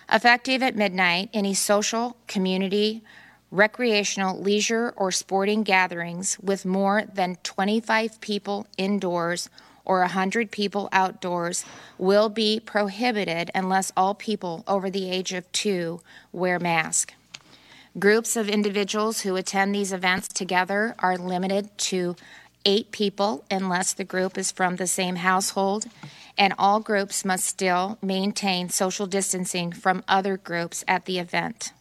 Effective at midnight, any social, community, recreational, leisure, or sporting gatherings with more than 25 people indoors or 100 people outdoors will be prohibited unless all people over the age of 2 wear masks. Groups of individuals who attend these events together are limited to 8 people unless the group is from the same household, and all groups must still maintain social distancing from other groups at the event.